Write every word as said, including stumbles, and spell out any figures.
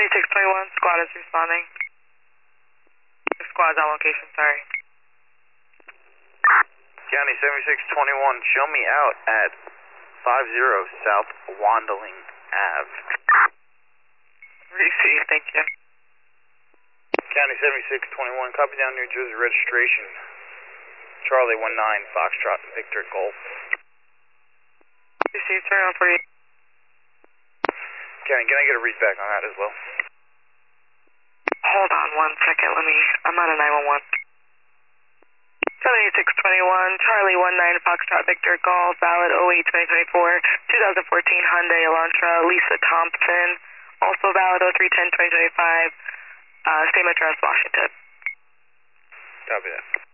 seventy-six twenty-one, squad is responding. The squad's on location, sorry. County seventy-six twenty-one, show me out at five zero South Wandling Ave. Receive, thank you. County seventy-six twenty-one, copy down New Jersey registration. Charlie one nine, Foxtrot, Victor Golf. Receive, turn on forty-eight. County, can I get a read back on that as well? Hold on one second, let me, I'm on a nine one one. seventy-six twenty-one, Charlie one nine, Foxtrot, Victor Golf, valid oh eight twenty twenty-four, twenty fourteen Hyundai Elantra, Lisa Thompson, also valid oh three ten twenty twenty-five, uh, State Metro, Washington. Copy that.